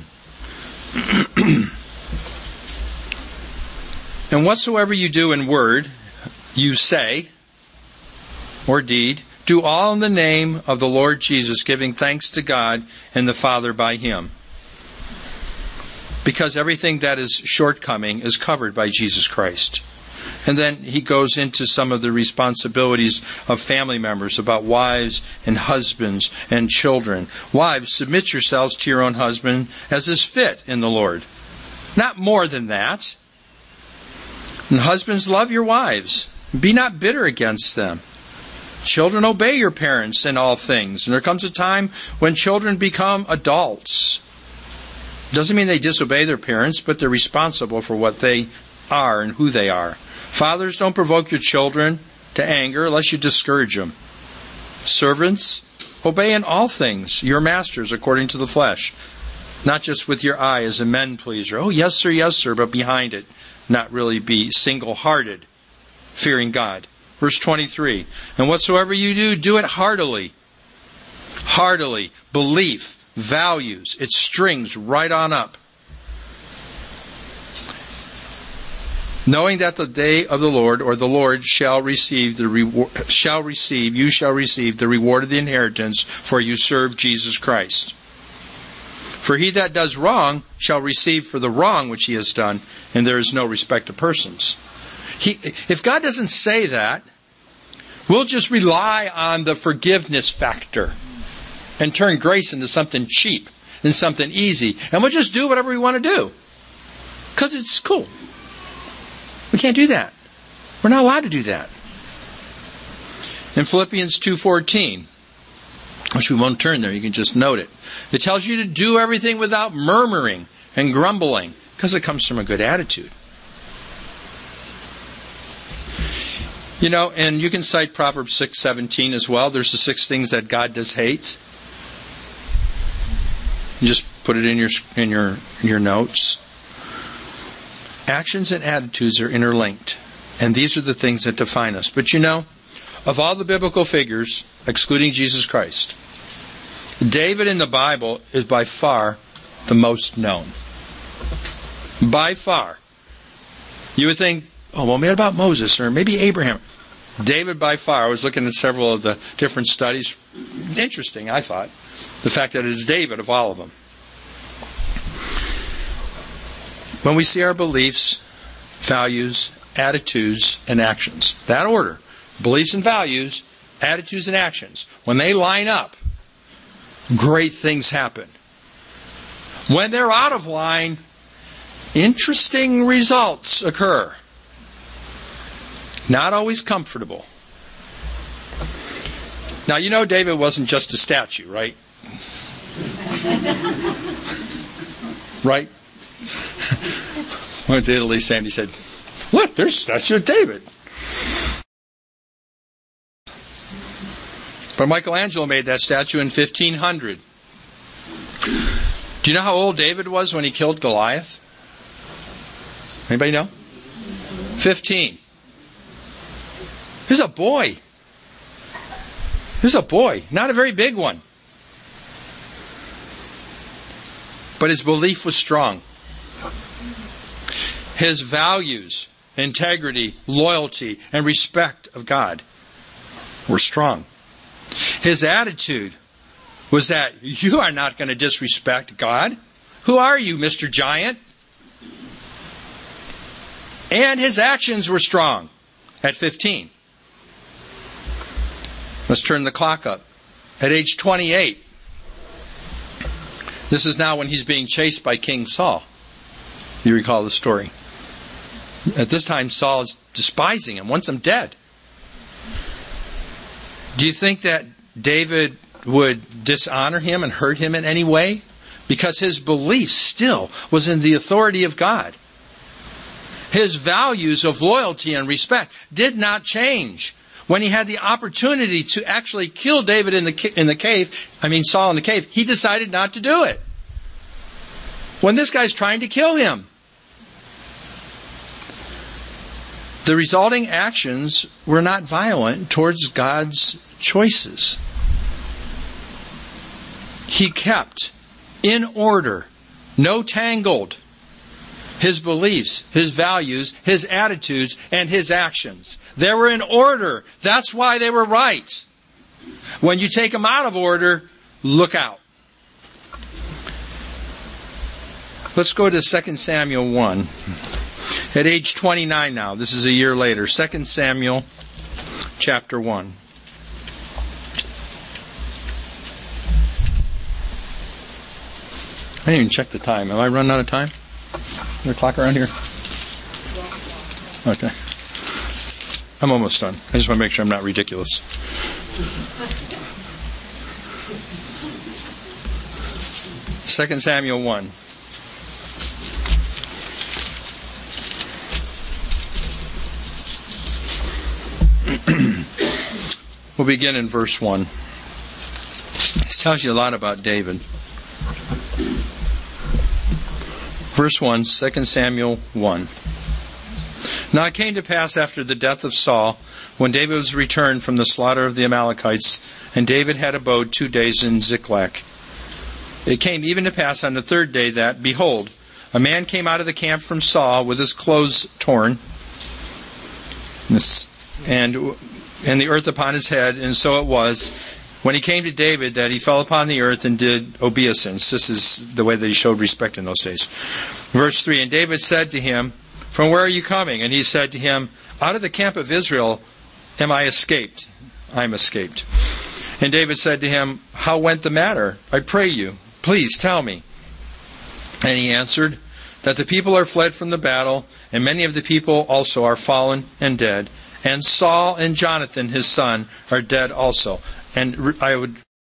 And whatsoever you do in word, you say, or deed, do all in the name of the Lord Jesus, giving thanks to God and the Father by him. Because everything that is shortcoming is covered by Jesus Christ. And then he goes into some of the responsibilities of family members about wives and husbands and children. Wives, submit yourselves to your own husband as is fit in the Lord. Not more than that. And husbands, love your wives. Be not bitter against them. Children, obey your parents in all things. And there comes a time when children become adults. Doesn't mean they disobey their parents, but they're responsible for what they are and who they are. Fathers, don't provoke your children to anger unless you discourage them. Servants, obey in all things your masters according to the flesh. Not just with your eye as a men pleaser. Oh, yes, sir, yes, sir, but behind it, not really be single-hearted, fearing God. Verse twenty-three, and whatsoever you do, do it heartily. Heartily. Belief, values, it strings right on up. Knowing that the day of the Lord, or the Lord, shall receive the reward, shall receive, you shall receive the reward of the inheritance, for you serve Jesus Christ. For he that does wrong shall receive for the wrong which he has done, and there is no respect of persons. He, if God doesn't say that, we'll just rely on the forgiveness factor and turn grace into something cheap. than something easy. And we'll just do whatever we want to do. Because it's cool. We can't do that. We're not allowed to do that. In Philippians two fourteen, which we won't turn there, you can just note it. It tells you to do everything without murmuring and grumbling, because it comes from a good attitude. You know, and you can cite Proverbs six seventeen as well. There's the six things that God does hate. You just put it in your in your in your notes. Actions and attitudes are interlinked, and these are the things that define us. But you know, of all the biblical figures, excluding Jesus Christ, David in the Bible is by far the most known. By far. You would think, oh, well, maybe about Moses or maybe Abraham. David by far. I was looking at several of the different studies. Interesting, I thought. The fact that it is David of all of them. When we see our beliefs, values, attitudes, and actions, that order, beliefs and values, attitudes and actions, when they line up, great things happen. When they're out of line, interesting results occur. Not always comfortable. Now, you know David wasn't just a statue, right? Right? Went to Italy, Sandy said, look, there's a statue of David. But Michelangelo made that statue in fifteen hundred. Do you know how old David was when he killed Goliath? Anybody know? fifteen. He was a boy. He was a boy. Not a very big one. But his belief was strong. His values, integrity, loyalty, and respect of God were strong. His attitude was that you are not going to disrespect God. Who are you, Mister Giant? And his actions were strong at fifteen. Let's turn the clock up. At age twenty-eight, this is now when he's being chased by King Saul. You recall the story. At this time, Saul is despising him, wants him dead. Do you think that David would dishonor him and hurt him in any way? Because his belief still was in the authority of God. His values of loyalty and respect did not change. When he had the opportunity to actually kill David in the in the cave, I mean Saul in the cave, he decided not to do it. When this guy's trying to kill him. The resulting actions were not violent towards God's choices. He kept in order, no tangled, his beliefs, his values, his attitudes, and his actions. They were in order. That's why they were right. When you take them out of order, look out. Let's go to Second Samuel one. At age twenty-nine now, this is a year later, Second Samuel chapter one. I didn't even check the time. Am I running out of time? Is there a clock around here? Okay. I'm almost done. I just want to make sure I'm not ridiculous. Second Samuel one. We'll begin in verse one. This tells you a lot about David. Verse one, Second Samuel one. Now it came to pass after the death of Saul, when David was returned from the slaughter of the Amalekites, and David had abode two days in Ziklag. It came even to pass on the third day that, behold, a man came out of the camp from Saul with his clothes torn, and and the earth upon his head, and so it was, when he came to David, that he fell upon the earth and did obeisance. This is the way that he showed respect in those days. Verse three, and David said to him, from where are you coming? And he said to him, out of the camp of Israel am I escaped. I am escaped. And David said to him, how went the matter? I pray you. Please tell me. And he answered, that the people are fled from the battle, and many of the people also are fallen and dead. And Saul and Jonathan, his son, are dead also. And I would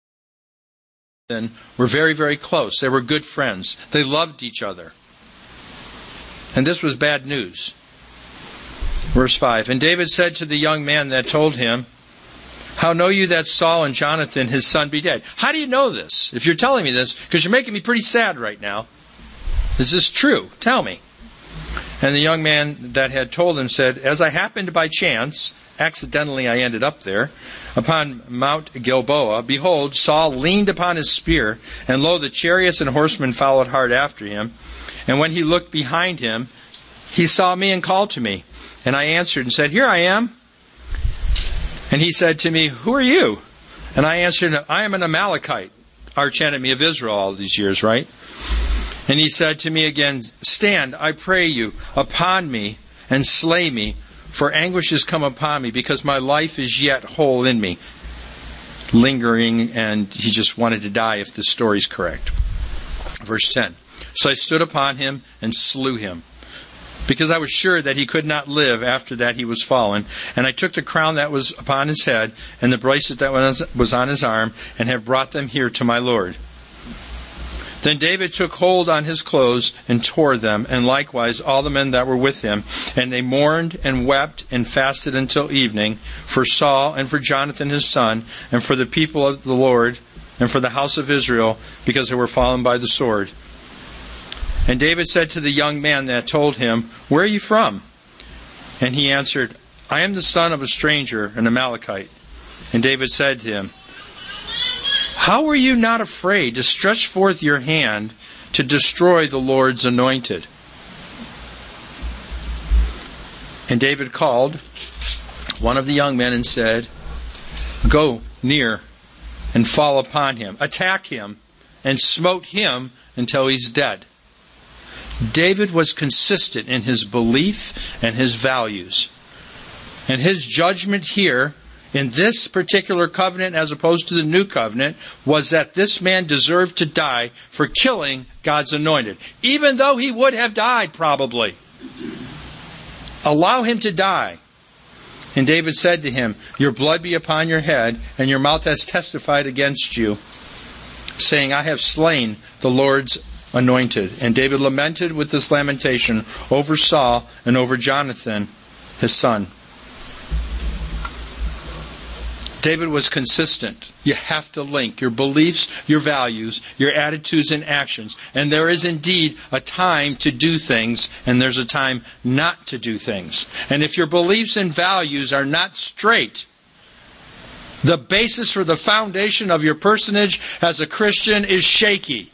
were very, very close. They were good friends. They loved each other. And this was bad news. Verse five. And David said to the young man that told him, how know you that Saul and Jonathan, his son, be dead? How do you know this? If you're telling me this, because you're making me pretty sad right now. Is this true? Tell me. And the young man that had told him said, as I happened by chance, accidentally I ended up there, upon Mount Gilboa, behold, Saul leaned upon his spear, and lo, the chariots and horsemen followed hard after him. And when he looked behind him, he saw me and called to me. And I answered and said, here I am. And he said to me, who are you? And I answered, I am an Amalekite, archenemy of Israel all these years, right? And he said to me again, stand, I pray you, upon me, and slay me, for anguish has come upon me, because my life is yet whole in me. Lingering, and he just wanted to die if the story's correct. Verse ten. So I stood upon him and slew him, because I was sure that he could not live after that he was fallen. And I took the crown that was upon his head, and the bracelet that was on his arm, and have brought them here to my Lord. Then David took hold on his clothes and tore them, and likewise all the men that were with him. And they mourned and wept and fasted until evening for Saul and for Jonathan his son, and for the people of the Lord, and for the house of Israel, because they were fallen by the sword. And David said to the young man that told him, where are you from? And he answered, I am the son of a stranger, an Amalekite. And David said to him, how were you not afraid to stretch forth your hand to destroy the Lord's anointed? And David called one of the young men and said, go near and fall upon him, attack him, and smote him until he's dead. David was consistent in his belief and his values. And his judgment here, in this particular covenant as opposed to the new covenant, was that this man deserved to die for killing God's anointed. Even though he would have died, probably. Allow him to die. And David said to him, your blood be upon your head, and your mouth has testified against you, saying, I have slain the Lord's anointed. And David lamented with this lamentation over Saul and over Jonathan, his son. David was consistent. You have to link your beliefs, your values, your attitudes and actions. And there is indeed a time to do things, and there's a time not to do things. And if your beliefs and values are not straight, the basis for the foundation of your personage as a Christian is shaky.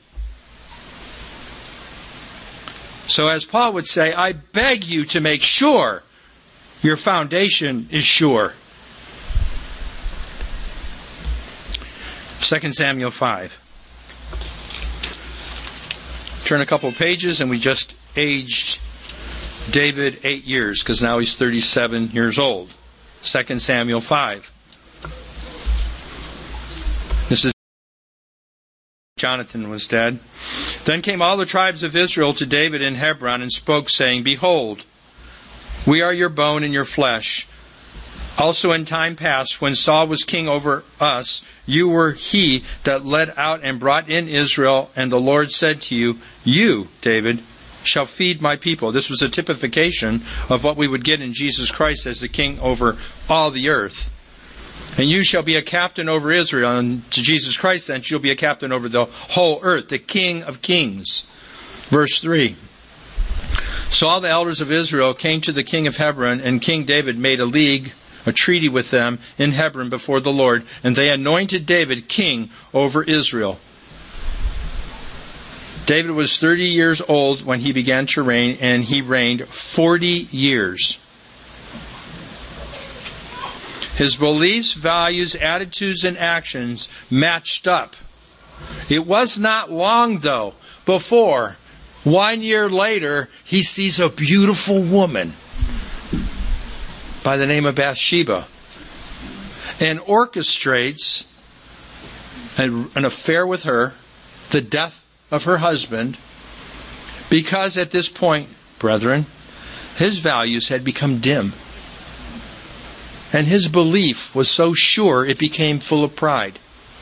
So as Paul would say, I beg you to make sure your foundation is sure. Second Samuel five. Turn a couple of pages, and we just aged David eight years, because now he's thirty-seven years old. Second Samuel five. This is Jonathan was dead. Then came all the tribes of Israel to David in Hebron and spoke, saying, behold, we are your bone and your flesh. Also in time past, when Saul was king over us, you were he that led out and brought in Israel, and the Lord said to you, you, David, shall feed my people. This was a typification of what we would get in Jesus Christ as the king over all the earth. And you shall be a captain over Israel, and to Jesus Christ then you'll be a captain over the whole earth, the King of Kings. Verse three. So all the elders of Israel came to the king of Hebron, and King David made a league, a treaty with them in Hebron before the Lord, and they anointed David king over Israel. David was thirty years old when he began to reign, and he reigned forty years. His beliefs, values, attitudes, and actions matched up. It was not long, though, before, one year later, he sees a beautiful woman by the name of Bathsheba, and orchestrates an affair with her, the death of her husband, because at this point, brethren, his values had become dim. And his belief was so sure it became full of pride.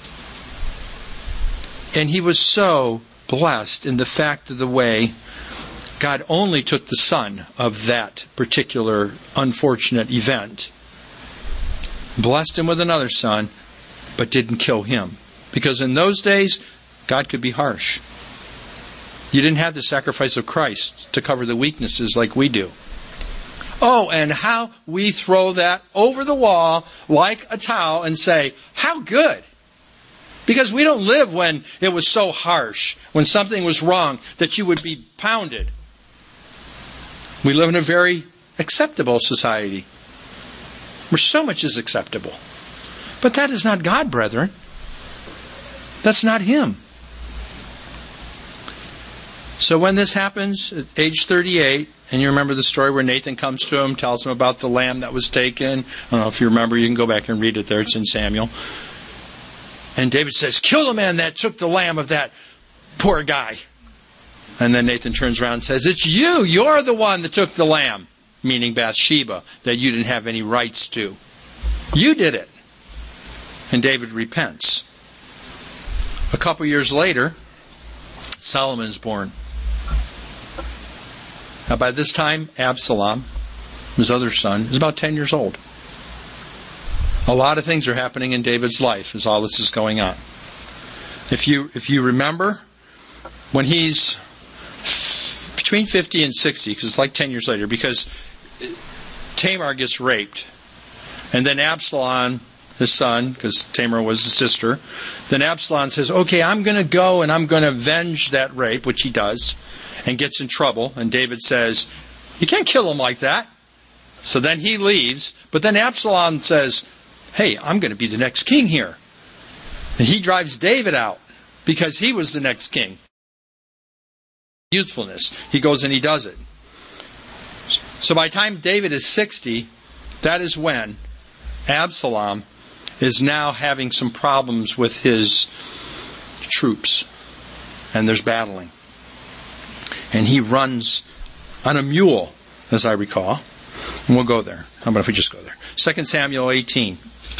And he was so blessed in the fact of the way God only took the son of that particular unfortunate event, blessed him with another son, but didn't kill him. Because in those days, God could be harsh. You didn't have the sacrifice of Christ to cover the weaknesses like we do. Oh, and how we throw that over the wall like a towel and say, how good. Because we don't live when it was so harsh, when something was wrong, that you would be pounded. We live in a very acceptable society, where so much is acceptable. But that is not God, brethren. That's not Him. So when this happens at age thirty-eight, and you remember the story where Nathan comes to him, tells him about the lamb that was taken. I don't know if you remember, you can go back and read it there. It's in Samuel. And David says, kill the man that took the lamb of that poor guy. And then Nathan turns around and says, it's you. You're the one that took the lamb. Meaning Bathsheba, that you didn't have any rights to. You did it. And David repents. A couple years later, Solomon's born. Now by this time, Absalom, his other son, is about ten years old. A lot of things are happening in David's life as all this is going on. If you if you remember, when he's between fifty and sixty, because it's like ten years later, because Tamar gets raped. And then Absalom, his son, because Tamar was his sister, then Absalom says, okay, I'm going to go and I'm going to avenge that rape, which he does, and gets in trouble. And David says, you can't kill him like that. So then he leaves. But then Absalom says, hey, I'm going to be the next king here. And he drives David out because he was the next king. Youthfulness. He goes and he does it. So by the time David is sixty, that is when Absalom is now having some problems with his troops. And there's battling. And he runs on a mule, as I recall. And we'll go there. How about if we just go there? Second Samuel eighteen.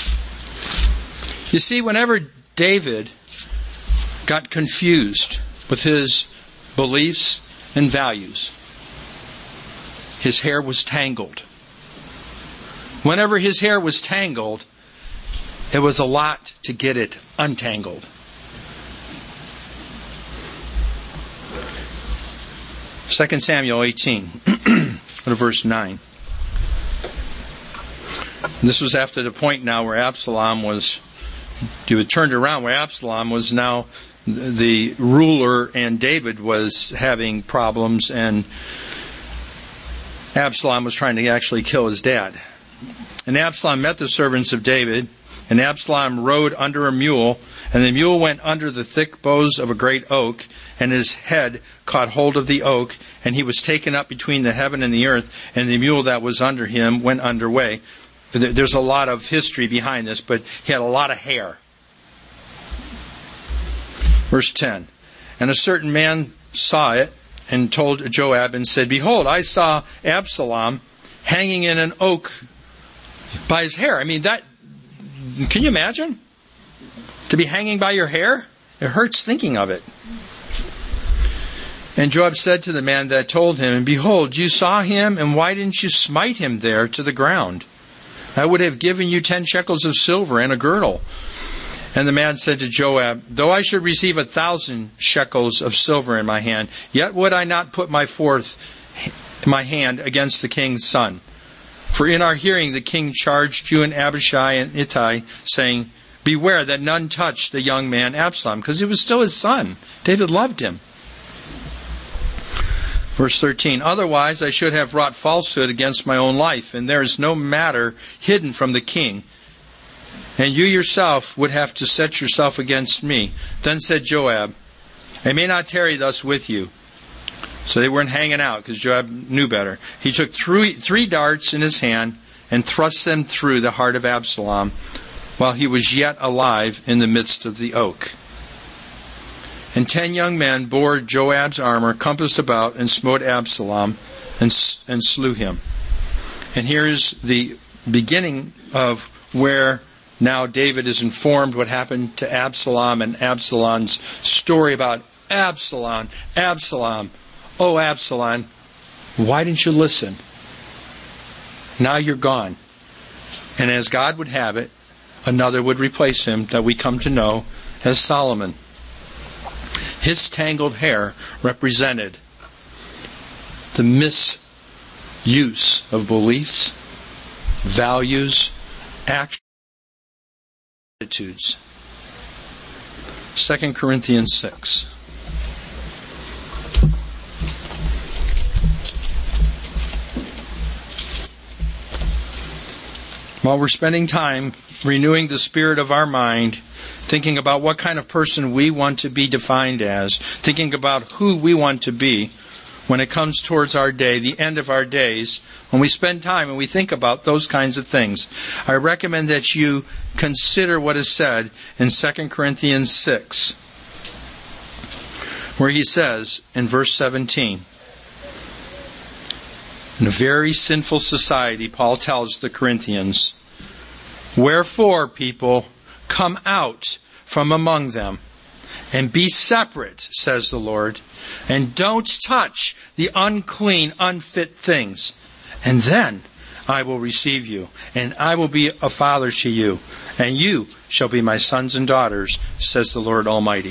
You see, whenever David got confused with his beliefs and values, his hair was tangled. Whenever his hair was tangled, it was a lot to get it untangled. Second Samuel eighteen, go to verse nine. This was after the point now where Absalom was, you had turned around, where Absalom was now the ruler and David was having problems, and Absalom was trying to actually kill his dad. And Absalom met the servants of David, and Absalom rode under a mule, and the mule went under the thick boughs of a great oak, and his head caught hold of the oak, and he was taken up between the heaven and the earth, and the mule that was under him went underway. There's a lot of history behind this, but he had a lot of hair. Verse ten. And a certain man saw it, and told Joab, and said, behold, I saw Absalom hanging in an oak by his hair. I mean, that, can you imagine? To be hanging by your hair? It hurts thinking of it. And Joab said to the man that told him, and behold, you saw him, and why didn't you smite him there to the ground? I would have given you ten shekels of silver and a girdle. And the man said to Joab, though I should receive a thousand shekels of silver in my hand, yet would I not put my forth my hand against the king's son. For in our hearing the king charged you and Abishai and Ittai, saying, beware that none touch the young man Absalom, because he was still his son. David loved him. Verse thirteen, otherwise I should have wrought falsehood against my own life, and there is no matter hidden from the king. And you yourself would have to set yourself against me. Then said Joab, I may not tarry thus with you. So they weren't hanging out, because Joab knew better. He took three, three darts in his hand and thrust them through the heart of Absalom while he was yet alive in the midst of the oak. And ten young men bore Joab's armor, compassed about, and smote Absalom, and, and slew him. And here is the beginning of where now David is informed what happened to Absalom and Absalom's story about Absalom, Absalom, oh Absalom, why didn't you listen? Now you're gone. And as God would have it, another would replace him that we come to know as Solomon. His tangled hair represented the misuse of beliefs, values, actions, attitudes. Second Corinthians six. While we're spending time renewing the spirit of our mind, thinking about what kind of person we want to be defined as, thinking about who we want to be when it comes towards our day, the end of our days, when we spend time and we think about those kinds of things, I recommend that you consider what is said in Second Corinthians six, where he says in verse seventeen, in a very sinful society, Paul tells the Corinthians, "Wherefore, people, come out from among them, and be separate, says the Lord, and don't touch the unclean, unfit things. And then I will receive you, and I will be a father to you, and you shall be my sons and daughters, says the Lord Almighty."